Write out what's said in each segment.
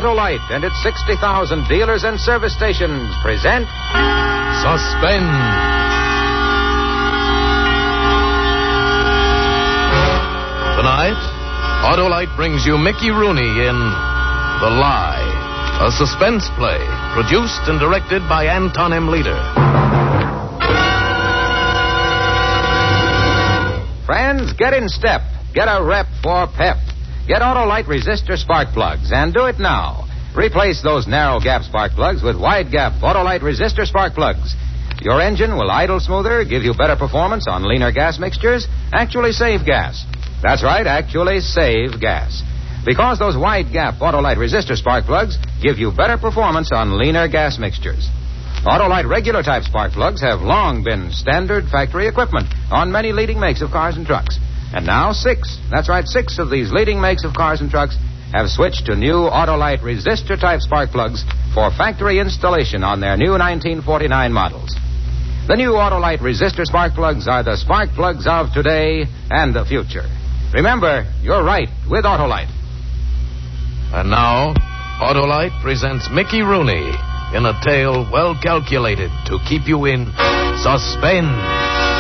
Autolite and its 60,000 dealers and service stations present Suspense. Tonight, Autolite brings you Mickey Rooney in The Lie, a suspense play produced and directed by Anton M. Leader. Friends, get in step. Get a rep for pep. Get Autolite resistor spark plugs, and do it now. Replace those narrow gap spark plugs with wide gap Autolite resistor spark plugs. Your engine will idle smoother, give you better performance on leaner gas mixtures, actually save gas. That's right, actually save gas. Because those wide gap Autolite resistor spark plugs give you better performance on leaner gas mixtures. Autolite regular type spark plugs have long been standard factory equipment on many leading makes of cars and trucks. And now 6 of these leading makes of cars and trucks have switched to new Autolite resistor type spark plugs for factory installation on their new 1949 models. The new Autolite resistor spark plugs are the spark plugs of today and the future. Remember, you're right with Autolite. And now, Autolite presents Mickey Rooney in a tale well calculated to keep you in suspense.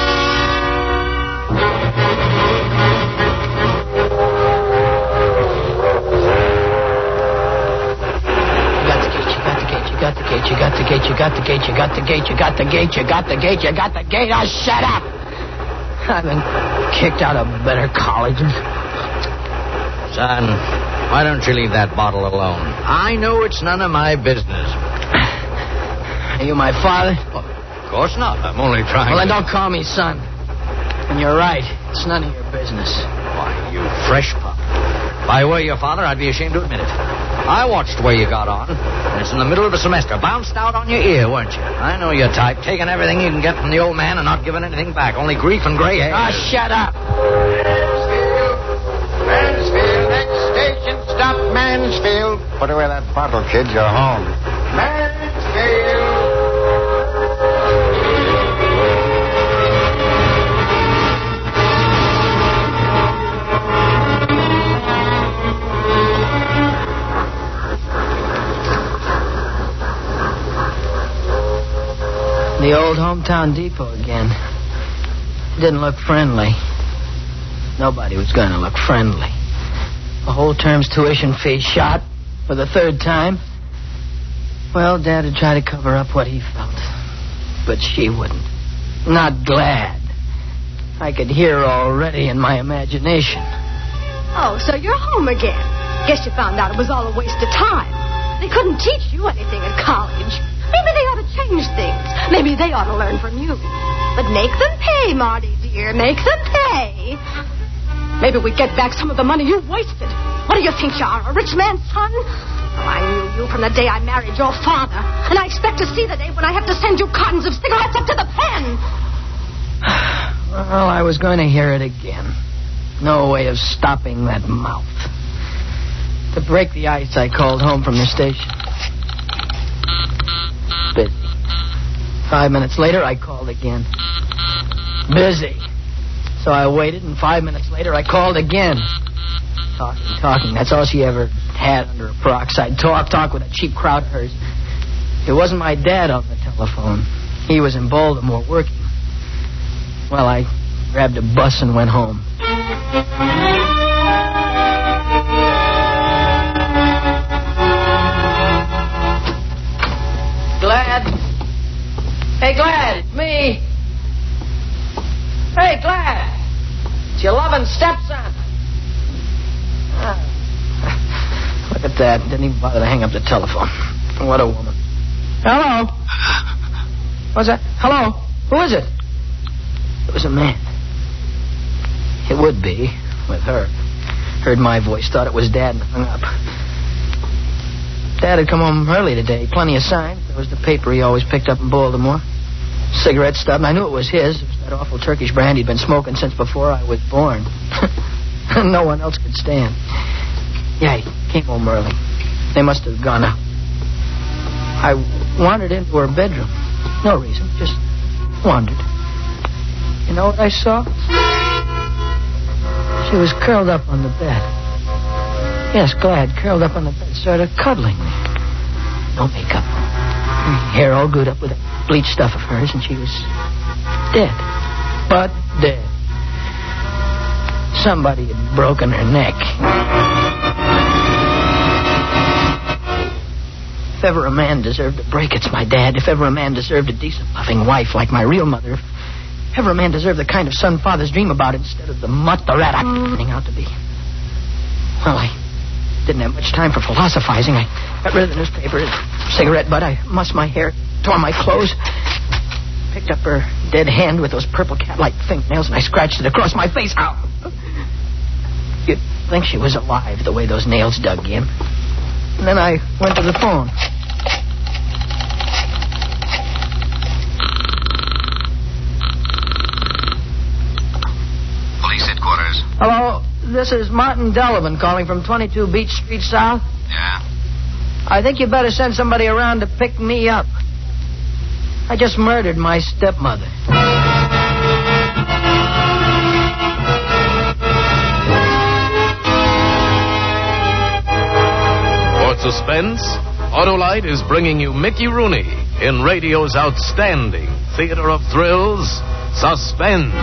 You got the gate. Oh, shut up! I've been kicked out of better colleges. Son, why don't you leave that bottle alone? I know it's none of my business. Are you my father? Well, of course not. I'm only trying. Well, then don't call me son. And you're right. It's none of your business. Why, you fresh pup. If I were your father, I'd be ashamed to admit it. I watched the way you got on. And it's in the middle of the semester. Bounced out on your ear, weren't you? I know your type. Taking everything you can get from the old man and not giving anything back. Only grief and gray hair. Oh, shut up. Mansfield, next station, stop Mansfield. Put away that bottle, kid. You're home. Mansfield. The old hometown depot again. Didn't look friendly. Nobody was going to look friendly. The whole term's tuition fee shot for the third time. Well, Dad had tried to cover up what he felt. But she wouldn't. Not glad. I could hear her already in my imagination. Oh, so you're home again. Guess you found out it was all a waste of time. They couldn't teach you anything at college. Maybe they ought to change things. Maybe they ought to learn from you. But make them pay, Marty, dear. Make them pay. Maybe we get back some of the money you wasted. What do you think you are, a rich man's son? Oh, I knew you from the day I married your father. And I expect to see the day when I have to send you cartons of cigarettes up to the pen. Well, I was going to hear it again. No way of stopping that mouth. To break the ice, I called home from the station. Busy. 5 minutes later, I called again. Busy. So I waited, and 5 minutes later, I called again. Talking. That's all she ever had under her peroxide. Talk with a cheap crowd of hers. It wasn't my dad on the telephone. He was in Baltimore working. Well, I grabbed a bus and went home. Glad? Hey, Glad, it's me. Hey, Glad. It's your loving stepson. Look at that. Didn't even bother to hang up the telephone. What a woman. Hello? What's that? Hello? Who is it? It was a man. It would be, with her. Heard my voice, thought it was Dad, and hung up. Dad had come home early today. Plenty of signs. There was the paper he always picked up in Baltimore. Cigarette stub, and I knew it was his. It was that awful Turkish brand he'd been smoking since before I was born. No one else could stand. Yeah, he came home early. They must have gone out. I wandered into her bedroom. No reason, just wandered. You know what I saw? She was curled up on the bed. Yes, glad. Curled up on the bed, sort of cuddling me. No makeup. Her hair all glued up with that bleach stuff of hers, and she was dead. But dead. Somebody had broken her neck. If ever a man deserved a break, it's my dad. If ever a man deserved a decent, loving wife like my real mother, if ever a man deserved the kind of son fathers dream about instead of the mutt the rat I'm turning out to be. Well, I didn't have much time for philosophizing. I got rid of the newspaper, cigarette butt. I mussed my hair, tore my clothes, picked up her dead hand with those purple cat-like fingernails, and I scratched it across my face. Ow! You'd think she was alive the way those nails dug in. And then I went to the phone. Police headquarters. Hello, this is Martin Delavan calling from 22 Beach Street South. Yeah? I think you better send somebody around to pick me up. I just murdered my stepmother. For suspense, Autolite is bringing you Mickey Rooney in radio's outstanding theater of thrills, Suspense.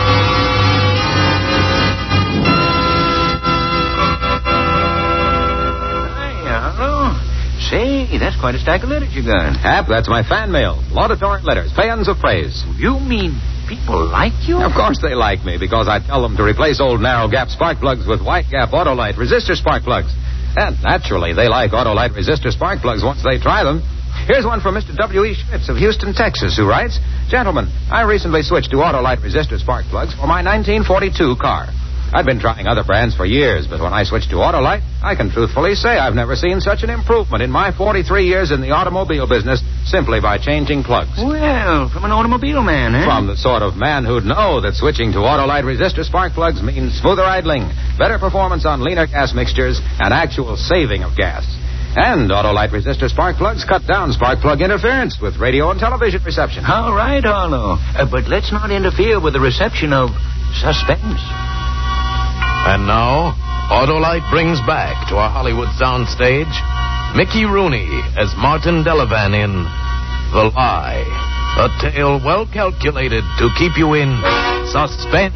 Say, that's quite a stack of letters you got. Hap, that's my fan mail. Laudatory letters, paeans of praise. You mean people like you? Of course they like me, because I tell them to replace old narrow gap spark plugs with wide gap Autolite resistor spark plugs. And naturally, they like Autolite resistor spark plugs once they try them. Here's one from Mr. W.E. Schmitz of Houston, Texas, who writes, Gentlemen, I recently switched to Autolite resistor spark plugs for my 1942 car. I've been trying other brands for years, but when I switched to Autolite, I can truthfully say I've never seen such an improvement in my 43 years in the automobile business simply by changing plugs. Well, from an automobile man, eh? From the sort of man who'd know that switching to Autolite resistor spark plugs means smoother idling, better performance on leaner gas mixtures, and actual saving of gas. And Autolite resistor spark plugs cut down spark plug interference with radio and television reception. All right, Arlo. But let's not interfere with the reception of Suspense. And now, Autolite brings back to our Hollywood soundstage Mickey Rooney as Martin Delavan in The Lie, a tale well calculated to keep you in suspense.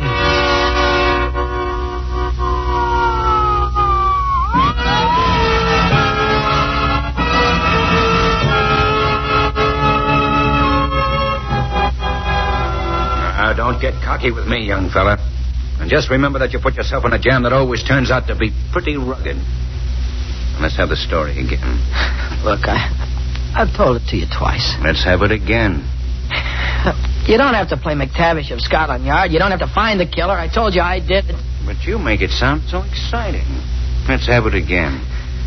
Don't get cocky with me, young fella. And just remember that you put yourself in a jam that always turns out to be pretty rugged. And let's have the story again. Look, I've told it to you twice. Let's have it again. You don't have to play McTavish of Scotland Yard. You don't have to find the killer. I told you I did. But you make it sound so exciting. Let's have it again.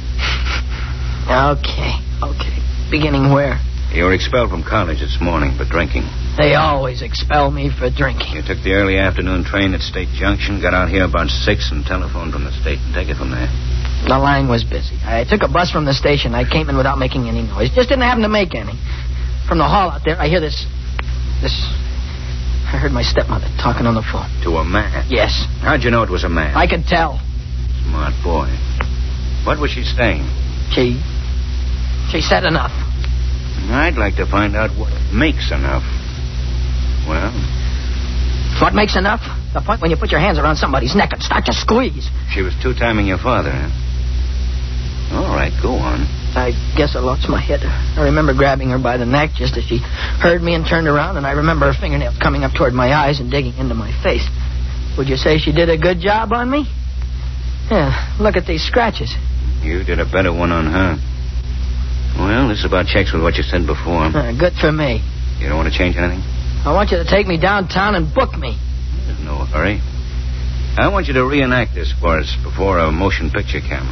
Okay. Beginning where? You were expelled from college this morning for drinking. They always expel me for drinking. You took the early afternoon train at State Junction, got out here about 6, and telephoned from the state, and take it from there. The line was busy. I took a bus from the station. I came in without making any noise. Just didn't happen to make any. From the hall out there, I hear this... I heard my stepmother talking on the phone. To a man? Yes. How'd you know it was a man? I could tell. Smart boy. What was she saying? She said enough. I'd like to find out what makes enough. Well? What makes enough? The point when you put your hands around somebody's neck and start to squeeze. She was two-timing your father, huh? All right, go on. I guess I lost my head. I remember grabbing her by the neck just as she heard me and turned around, and I remember her fingernails coming up toward my eyes and digging into my face. Would you say she did a good job on me? Yeah, look at these scratches. You did a better one on her. Well, this about checks with what you said before. Good for me. You don't want to change anything? I want you to take me downtown and book me. There's no hurry. I want you to reenact this for us before a motion picture camera.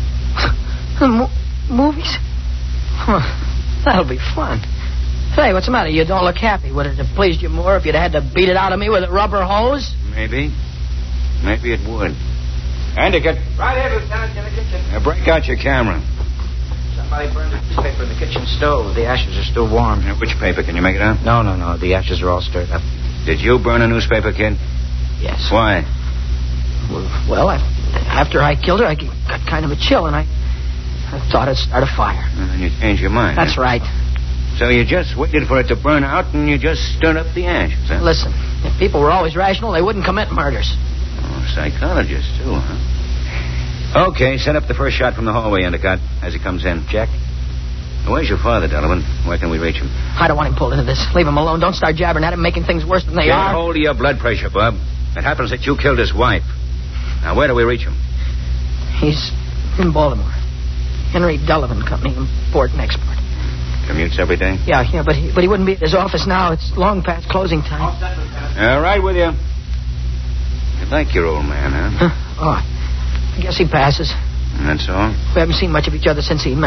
Movies? Huh, that'll be fun. Say, what's the matter? You don't look happy. Would it have pleased you more if you'd had to beat it out of me with a rubber hose? Maybe. Maybe it would. Handicap. Right here, Lieutenant, in the kitchen. Now break out your camera. Somebody burned a newspaper in the kitchen stove. The ashes are still warm. Now, which paper? Can you make it out? No. The ashes are all stirred up. Did you burn a newspaper, kid? Yes. Why? Well, after I killed her, I got kind of a chill, and I thought I'd start a fire. And then you changed your mind. That's right. So you just waited for it to burn out, and you just stirred up the ashes, huh? Listen, if people were always rational, they wouldn't commit murders. Oh, psychologist, too, huh? Okay, set up the first shot from the hallway, Endicott, as he comes in. Check. Where's your father, Delavan? Where can we reach him? I don't want him pulled into this. Leave him alone. Don't start jabbering at him, making things worse than they Get are. hold of your blood pressure, Bob. It happens that you killed his wife. Now, where do we reach him? He's in Baltimore. Henry Delavan Company, import and export. Commutes every day? Yeah, but he wouldn't be at his office now. It's long past closing time. All right with you. You like your old man, huh? Oh, I guess he passes. And that's all? We haven't seen much of each other since he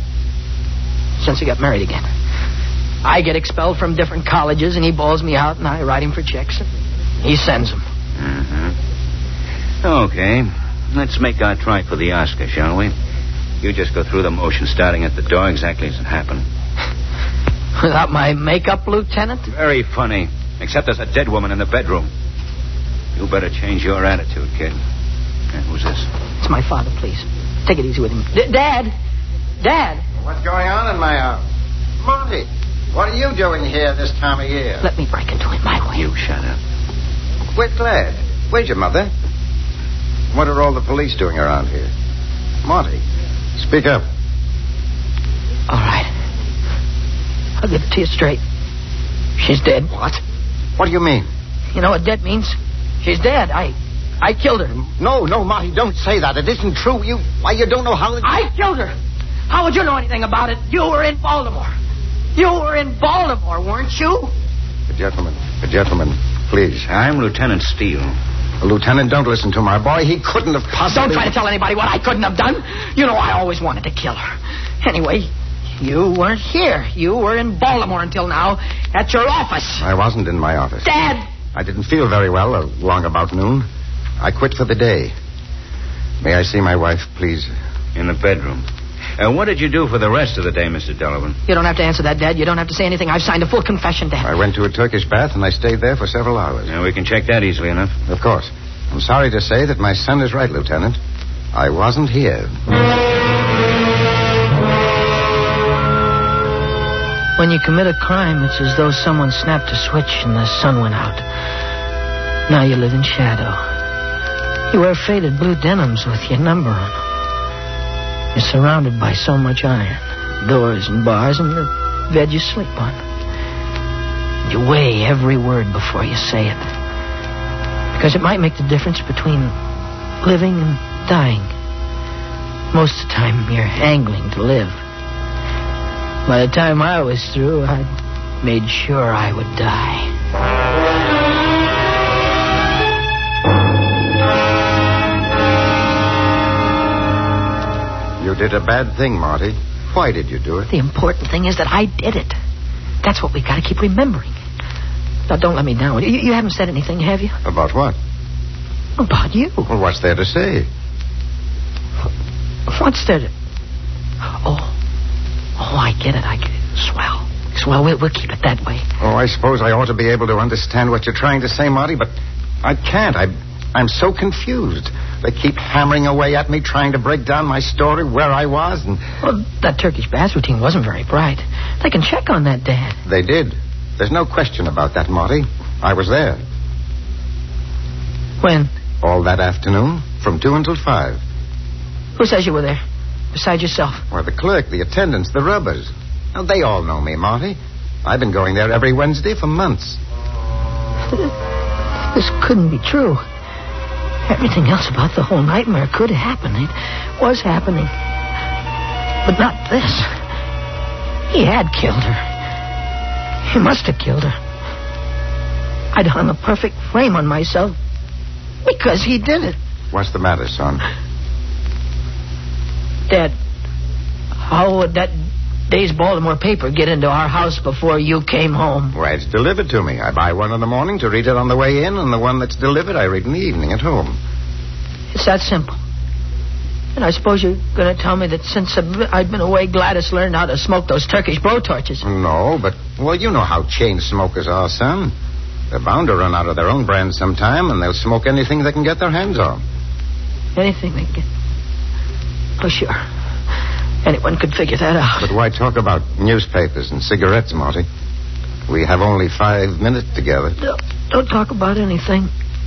got married again. I get expelled from different colleges, and he bawls me out, and I write him for checks, and he sends them. Mm-hmm. Okay. Let's make our try for the Oscar, shall we? You just go through the motion, starting at the door exactly as it happened. Without my makeup, Lieutenant? Very funny. Except there's a dead woman in the bedroom. You better change your attitude, kid. Who's this? It's my father, please. Take it easy with him. Dad! What's going on in my house? Monty, what are you doing here this time of year? Let me break into it my way. You shut up. We're glad. Where's your mother? What are all the police doing around here? Monty, speak up. All right. I'll give it to you straight. She's dead. What? What do you mean? You know what dead means? She's dead. I killed her. No, Monty, don't say that. It isn't true. You don't know how... I killed her. How would you know anything about it? You were in Baltimore. You were in Baltimore, weren't you? The gentleman, please. I'm Lieutenant Steele. Lieutenant, don't listen to my boy. He couldn't have possibly... Don't try to tell anybody what I couldn't have done. You know I always wanted to kill her. Anyway, you weren't here. You were in Baltimore until now at your office. I wasn't in my office. Dad! I didn't feel very well along about noon. I quit for the day. May I see my wife, please? In the bedroom. What did you do for the rest of the day, Mr. Delavan? You don't have to answer that, Dad. You don't have to say anything. I've signed a full confession, Dad. I went to a Turkish bath, and I stayed there for several hours. Yeah, we can check that easily enough. Of course. I'm sorry to say that my son is right, Lieutenant. I wasn't here. When you commit a crime, it's as though someone snapped a switch and the sun went out. Now you live in shadow. You wear faded blue denims with your number on them. You're surrounded by so much iron, doors and bars, and the bed you sleep on. You weigh every word before you say it. Because it might make the difference between living and dying. Most of the time, you're angling to live. By the time I was through, I'd made sure I would die. You did a bad thing, Marty. Why did you do it? The important thing is that I did it. That's what we got to keep remembering. Now, don't let me down. You haven't said anything, have you? About what? About you. Well, what's there to say? What's there to... Oh, I get it. Swell. We'll keep it that way. Oh, I suppose I ought to be able to understand what you're trying to say, Marty, but I can't. I'm so confused. They keep hammering away at me, trying to break down my story, where I was, and... Well, that Turkish bath routine wasn't very bright. They can check on that, Dad. They did. There's no question about that, Marty. I was there. When? All that afternoon, from 2 until 5. Who says you were there? Besides yourself? Well, the clerk, the attendants, the rubbers. Now, they all know me, Marty. I've been going there every Wednesday for months. This couldn't be true. Everything else about the whole nightmare could happen. It was happening. But not this. He had killed her. He must have killed her. I'd hung a perfect frame on myself because he did it. What's the matter, son? Dad, how would that day's Baltimore paper get into our house before you came home? Why, it's delivered to me. I buy one in the morning to read it on the way in, and the one that's delivered I read in the evening at home. It's that simple. And I suppose you're going to tell me that since I've been away, Gladys learned how to smoke those Turkish blow torches. No, but, well, you know how chain smokers are, son. They're bound to run out of their own brand sometime, and they'll smoke anything they can get their hands on. Anything they can. Oh, sure. Anyone could figure that out. But why talk about newspapers and cigarettes, Marty? We have only 5 minutes together. Don't talk about anything.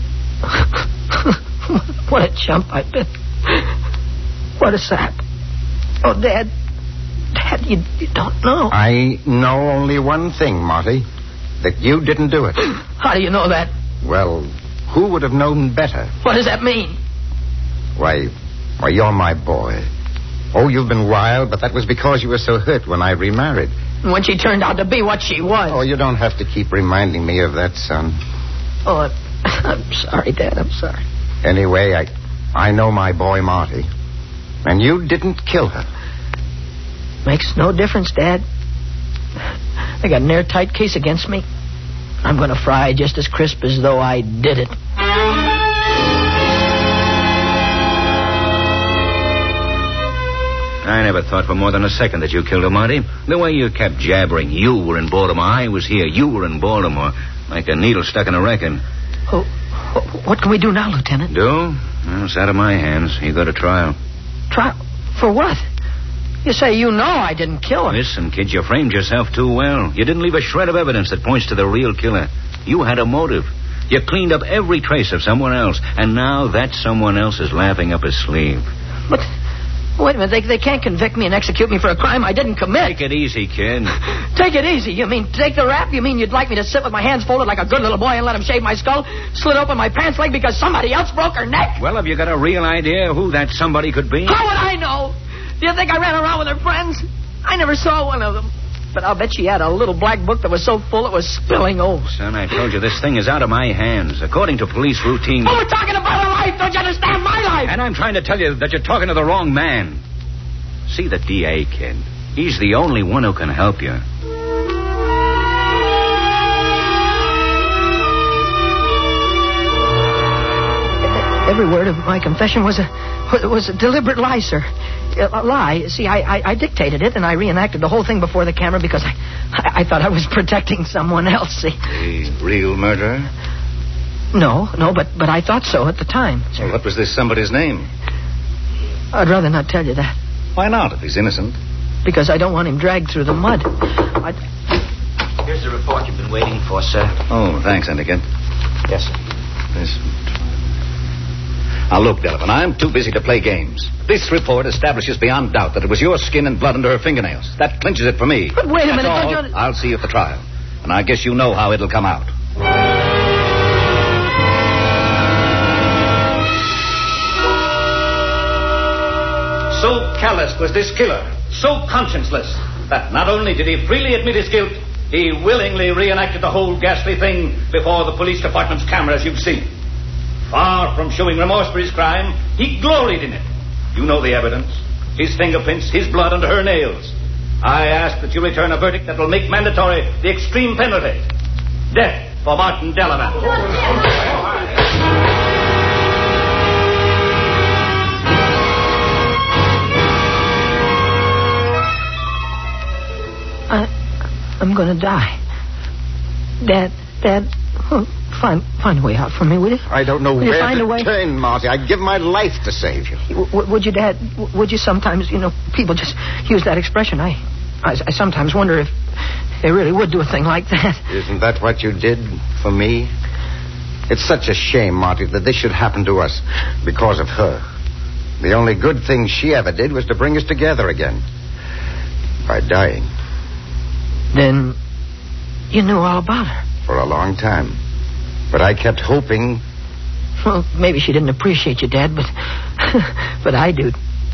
What a chump I've been. What a sap. Oh, Dad. Dad, you don't know. I know only one thing, Marty. That you didn't do it. How do you know that? Well, who would have known better? What does that mean? Why, you're my boy. Oh, you've been wild, but that was because you were so hurt when I remarried. When she turned out to be what she was. Oh, you don't have to keep reminding me of that, son. Oh, I'm sorry, Dad. I'm sorry. Anyway, I know my boy, Marty. And you didn't kill her. Makes no difference, Dad. They got an airtight case against me. I'm going to fry just as crisp as though I did it. I never thought for more than a second that you killed her, Marty. The way you kept jabbering, you were in Baltimore, I was here, you were in Baltimore, like a needle stuck in a record. Oh, what can we do now, Lieutenant? Do? Well, it's out of my hands. You go to trial. Trial? For what? You say you know I didn't kill her. Listen, kid, you framed yourself too well. You didn't leave a shred of evidence that points to the real killer. You had a motive. You cleaned up every trace of someone else, and now that someone else is laughing up his sleeve. But, wait a minute, they can't convict me and execute me for a crime I didn't commit. Take it easy, kid. Take it easy? You mean take the rap? You mean you'd like me to sit with my hands folded like a good little boy and let him shave my skull, slit open my pants leg because somebody else broke her neck? Well, have you got a real idea who that somebody could be? How would I know? Do you think I ran around with her friends? I never saw one of them. But I'll bet she had a little black book that was so full it was spilling over. Son, I told you this thing is out of my hands. According to police routine... Oh, we're talking about a life. Don't you understand? My life. And I'm trying to tell you that you're talking to the wrong man. See the DA, kid. He's the only one who can help you. Every word of my confession was a deliberate lie, sir. A lie. See, I dictated it, and I reenacted the whole thing before the camera because I thought I was protecting someone else, see. The real murderer? No, but I thought so at the time, sir. Well, what was this somebody's name? I'd rather not tell you that. Why not, if he's innocent? Because I don't want him dragged through the mud. Here's the report you've been waiting for, sir. Oh, thanks, Endicott. Yes, sir. Now, look, Delavan, I'm too busy to play games. This report establishes beyond doubt that it was your skin and blood under her fingernails. That clinches it for me. But wait a minute, all. don't you... I'll see you at the trial. And I guess you know how it'll come out. So callous was this killer, so conscienceless, that not only did he freely admit his guilt, he willingly reenacted the whole ghastly thing before the police department's cameras you've seen. Far from showing remorse for his crime, he gloried in it. You know the evidence. His fingerprints, his blood under her nails. I ask that you return a verdict that will make mandatory the extreme penalty. Death for Martin Delavan. I'm going to die. Dad, find a way out for me, will you? I don't know will where find to a way? turn, Marty. I'd give my life to save you. Would you, Dad? Would you sometimes, people just use that expression. I sometimes wonder if they really would do a thing like that. Isn't that what you did for me? It's such a shame, Marty, that this should happen to us because of her. The only good thing she ever did was to bring us together again. By dying. Then you knew all about her. For a long time. But I kept hoping... Well, maybe she didn't appreciate you, Dad, but I do.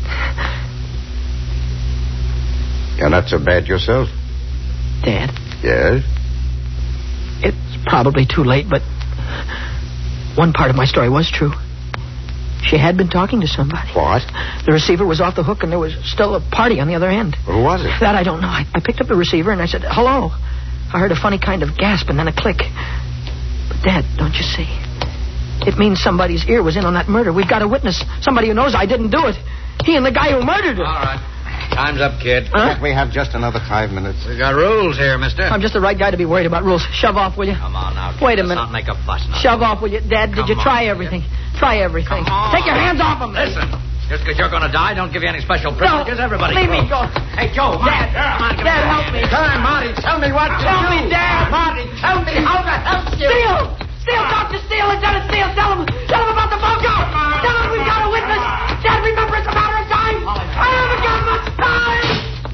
You're not so bad yourself. Dad? Yes? It's probably too late, but one part of my story was true. She had been talking to somebody. What? The receiver was off the hook, and there was still a party on the other end. Who was it? That I don't know. I picked up the receiver, and I said, hello. I heard a funny kind of gasp and then a click. But, Dad, don't you see? It means somebody's ear was in on that murder. We've got a witness. Somebody who knows I didn't do it. He and the guy who murdered her. All right. Time's up, kid. Huh? We have just another 5 minutes. We got rules here, mister. I'm just the right guy to be worried about rules. Shove off, will you? Come on now, kid. Wait a Let's minute. not make a fuss now. Shove off, will you? Dad, did you try everything? Try everything. Come on. Take your hands off him. Listen. Just because you're going to die, don't give you any special privileges. Everybody Leave me goes. go. Hey, Joe, Dad, come on, Dad, help me. Come on, Marty, tell me what to do. Help me, Dad. Marty, tell me how to help you. Steele, Dr. Steele, Lieutenant Steele, tell him about the bunker. Tell him we've got a witness. Dad, remember it's a matter of time. I haven't got much time.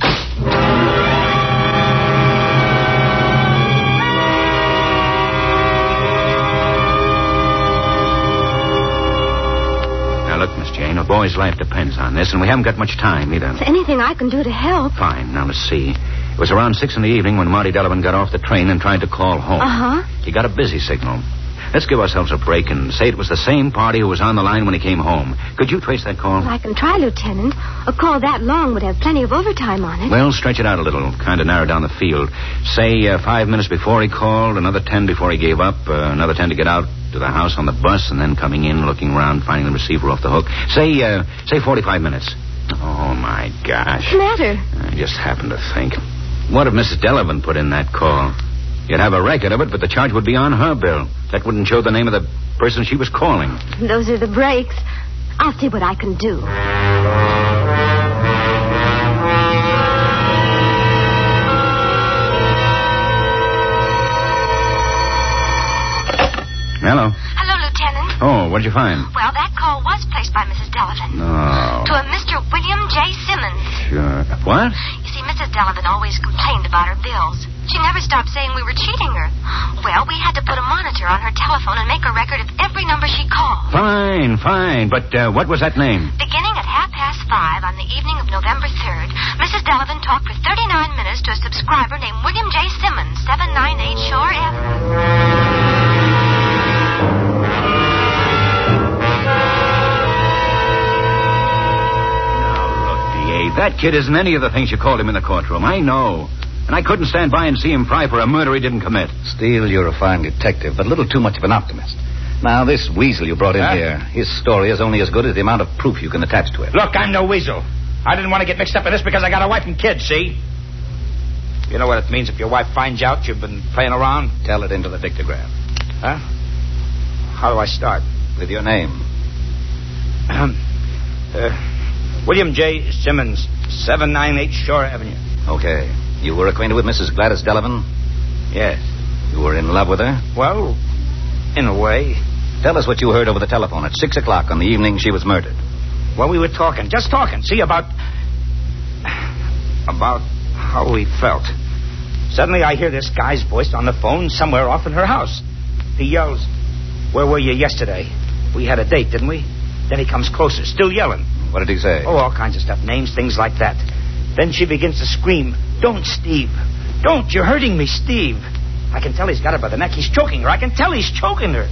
Now, look, Miss Jane, a boy's life depends on this, and we haven't got much time, either. Is there anything I can do to help? Fine. Now, let's see. It was around 6 in the evening when Marty Delavan got off the train and tried to call home. Uh-huh. He got a busy signal. Let's give ourselves a break and say it was the same party who was on the line when he came home. Could you trace that call? Well, I can try, Lieutenant. A call that long would have plenty of overtime on it. Well, stretch it out a little. Kind of narrow down the field. Say 5 minutes before he called, another 10 before he gave up, another 10 to get out to the house on the bus, and then coming in, looking around, finding the receiver off the hook. Say 45 minutes. Oh, my gosh. What's the matter? I just happened to think. What if Mrs. Delavan put in that call? You'd have a record of it, but the charge would be on her bill. That wouldn't show the name of the person she was calling. Those are the breaks. I'll see what I can do. Hello. Hello, Lieutenant. Oh, what did you find? Well, that call was placed by Mrs. Delavan. No. To a Mr. William J. Simmons. Sure. What? You see, Mrs. Delavan always complained about her bills. She never stopped saying we were cheating her. Well, we had to put a monitor on her telephone and make a record of every number she called. Fine. But what was that name? Beginning at 5:30 on the evening of November 3rd, Mrs. Delavan talked for 39 minutes to a subscriber named William J. Simmons, 798 Shore Avenue. That kid isn't any of the things you called him in the courtroom. I know. And I couldn't stand by and see him fry for a murder he didn't commit. Steele, you're a fine detective, but a little too much of an optimist. Now, this weasel you brought in here, his story is only as good as the amount of proof you can attach to it. Look, I'm no weasel. I didn't want to get mixed up in this because I got a wife and kids, see? You know what it means if your wife finds out you've been playing around? Tell it into the dictagram. Huh? How do I start? With your name. William J. Simmons, 798 Shore Avenue. Okay. You were acquainted with Mrs. Gladys Delavan? Yes. You were in love with her? Well, in a way. Tell us what you heard over the telephone at 6 o'clock on the evening she was murdered. Well, we were talking, just talking, see, about how we felt. Suddenly I hear this guy's voice on the phone somewhere off in her house. He yells, "Where were you yesterday? We had a date, didn't we?" Then he comes closer, still yelling. What did he say? Oh, all kinds of stuff, names, things like that. Then she begins to scream, "Don't, Steve. Don't, you're hurting me, Steve." I can tell he's got her by the neck. He's choking her. I can tell he's choking her.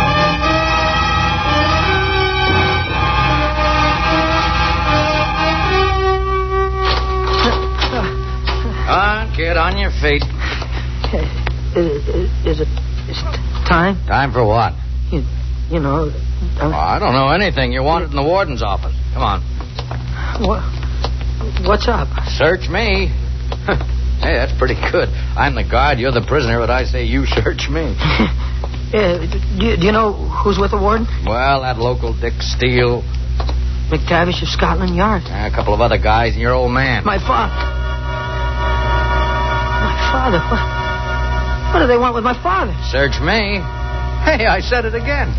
On, kid, on your feet. Is it time? Time for what? You know... I don't know anything. You're wanted in the warden's office. Come on. What's up? Search me. Hey, that's pretty good. I'm the guard, you're the prisoner, but I say you search me. Do you know who's with the warden? Well, that local Dick Steele. McTavish of Scotland Yard. A couple of other guys and your old man. My father? What do they want with my father? Search me. Hey, I said it again.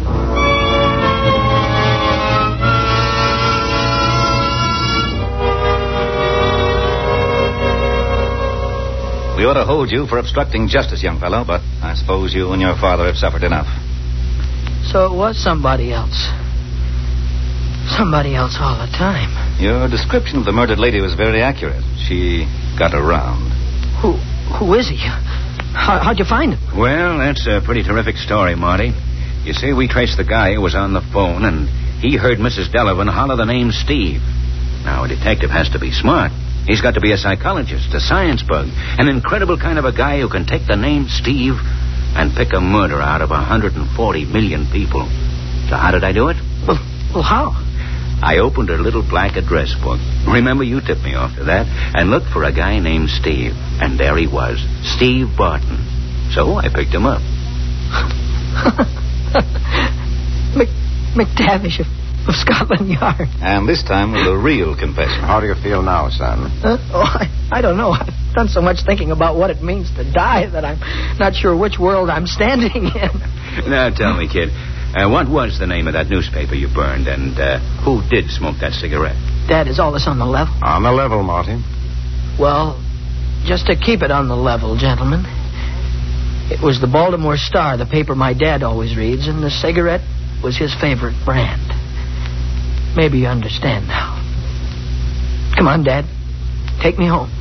We ought to hold you for obstructing justice, young fellow, but I suppose you and your father have suffered enough. So it was somebody else. Somebody else all the time. Your description of the murdered lady was very accurate. She got around. Who is he? How'd you find him? Well, that's a pretty terrific story, Marty. You see, we traced the guy who was on the phone, and he heard Mrs. Delavan holler the name Steve. Now, a detective has to be smart. He's got to be a psychologist, a science bug, an incredible kind of a guy who can take the name Steve and pick a murder out of 140 million people. So how did I do it? Well, how? I opened a little black address book. Remember, you tipped me off to that, and looked for a guy named Steve. And there he was, Steve Barton. So I picked him up. McTavish of of Scotland Yard. And this time with a real confession. How do you feel now, son? I don't know. I've done so much thinking about what it means to die that I'm not sure which world I'm standing in. Now, tell me, kid, what was the name of that newspaper you burned, and who did smoke that cigarette? Dad, is all this on the level? On the level, Marty. Well, just to keep it on the level, gentlemen, it was the Baltimore Star, the paper my dad always reads, and the cigarette was his favorite brand. Maybe you understand now. Come on, Dad. Take me home.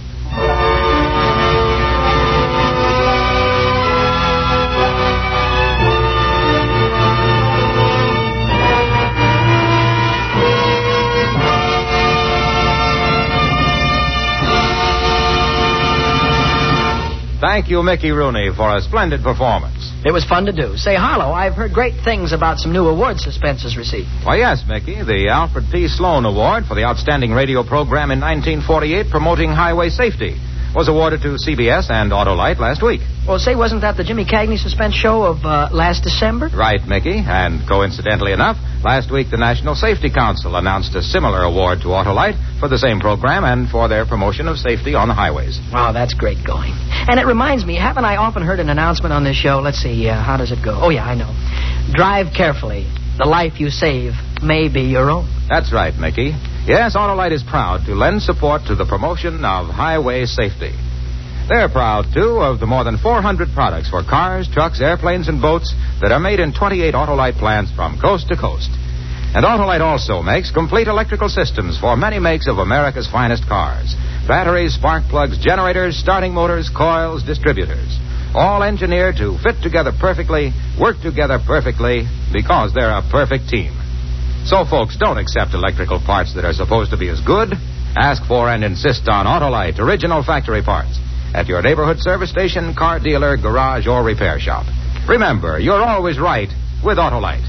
Thank you, Mickey Rooney, for a splendid performance. It was fun to do. Say, Harlow, I've heard great things about some new awards Suspense has received. Why, yes, Mickey. The Alfred P. Sloan Award for the outstanding radio program in 1948 promoting highway safety was awarded to CBS and Autolite last week. Well, say, wasn't that the Jimmy Cagney Suspense show of last December? Right, Mickey. And coincidentally enough, last week the National Safety Council announced a similar award to Autolite for the same program and for their promotion of safety on the highways. Wow, that's great going. And it reminds me, haven't I often heard an announcement on this show? Let's see, how does it go? Oh, yeah, I know. Drive carefully. The life you save may be your own. That's right, Mickey. Yes, Autolite is proud to lend support to the promotion of highway safety. They're proud, too, of the more than 400 products for cars, trucks, airplanes, and boats that are made in 28 Autolite plants from coast to coast. And Autolite also makes complete electrical systems for many makes of America's finest cars. Batteries, spark plugs, generators, starting motors, coils, distributors. All engineered to fit together perfectly, work together perfectly, because they're a perfect team. So, folks, don't accept electrical parts that are supposed to be as good. Ask for and insist on Autolite original factory parts at your neighborhood service station, car dealer, garage, or repair shop. Remember, you're always right with Autolite.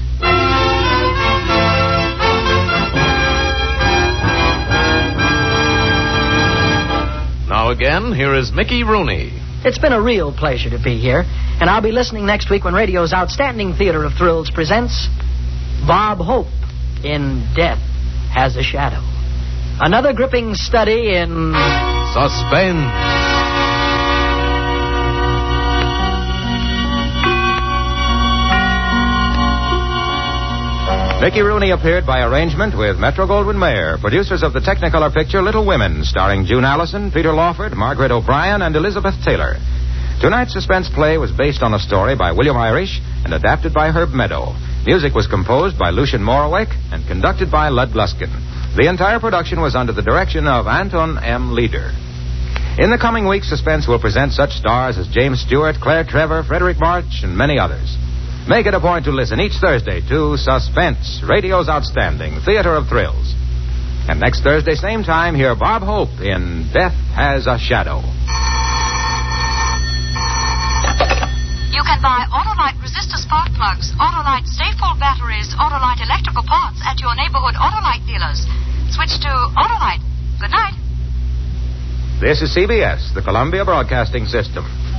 Now again, here is Mickey Rooney. It's been a real pleasure to be here, and I'll be listening next week when radio's outstanding theater of thrills presents Bob Hope in Death Has a Shadow. Another gripping study in Suspense. Mickey Rooney appeared by arrangement with Metro-Goldwyn-Mayer, producers of the Technicolor picture Little Women, starring June Allison, Peter Lawford, Margaret O'Brien, and Elizabeth Taylor. Tonight's suspense play was based on a story by William Irish and adapted by Herb Meadow. Music was composed by Lucien Moraweck and conducted by Lud Gluskin. The entire production was under the direction of Anton M. Leader. In the coming weeks, Suspense will present such stars as James Stewart, Claire Trevor, Frederick March, and many others. Make it a point to listen each Thursday to Suspense, radio's outstanding theater of thrills. And next Thursday, same time, hear Bob Hope in Death Has a Shadow. You can buy Autolite resistor spark plugs, Autolite Safehold batteries, Autolite electrical parts at your neighborhood Autolite dealers. Switch to Autolite. Good night. This is CBS, the Columbia Broadcasting System.